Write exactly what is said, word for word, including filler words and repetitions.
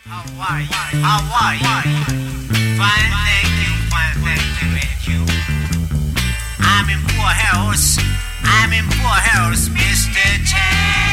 How are you? How are you? Fine, thank you. Fine, thank you. And you? I'm in poor health. I'm in poor health, mister Chan.